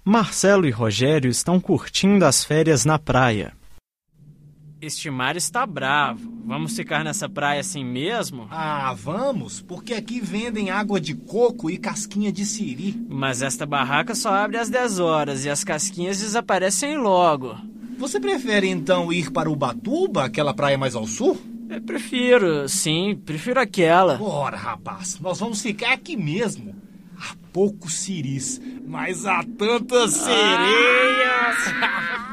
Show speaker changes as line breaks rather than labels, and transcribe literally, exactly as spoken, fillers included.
Marcelo e Rogério estão curtindo as férias na praia.
Este mar está bravo. Vamos ficar nessa praia assim mesmo?
Ah, vamos, porque aqui vendem água de coco e casquinha de siri.
Mas esta barraca só abre às dez horas e as casquinhas desaparecem logo.
Você prefere então ir para Ubatuba, aquela praia mais ao sul?
Eu prefiro, sim, prefiro aquela.
Ora, rapaz, nós vamos ficar aqui mesmo. Há poucos siris, mas há tantas sereias.